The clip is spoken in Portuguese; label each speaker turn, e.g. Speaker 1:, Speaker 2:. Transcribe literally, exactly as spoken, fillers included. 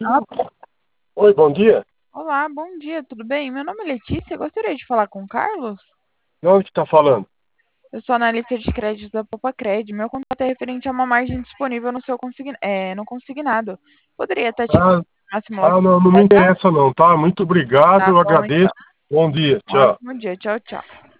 Speaker 1: Oi, bom dia.
Speaker 2: Olá, bom dia, tudo bem? Meu nome é Letícia, eu gostaria de falar com o Carlos.
Speaker 1: De onde está falando?
Speaker 2: Eu sou analista de crédito da Popacred. Meu contato é referente a uma margem disponível no seu consign... é, no consignado. Poderia estar te
Speaker 1: Ah,
Speaker 2: máximo logo
Speaker 1: ah, não, não me
Speaker 2: já?
Speaker 1: interessa não, tá? Muito obrigado,
Speaker 2: Tá
Speaker 1: eu
Speaker 2: bom,
Speaker 1: agradeço.
Speaker 2: então.
Speaker 1: Bom dia,
Speaker 2: Um
Speaker 1: tchau.
Speaker 2: ótimo dia. Tchau, tchau.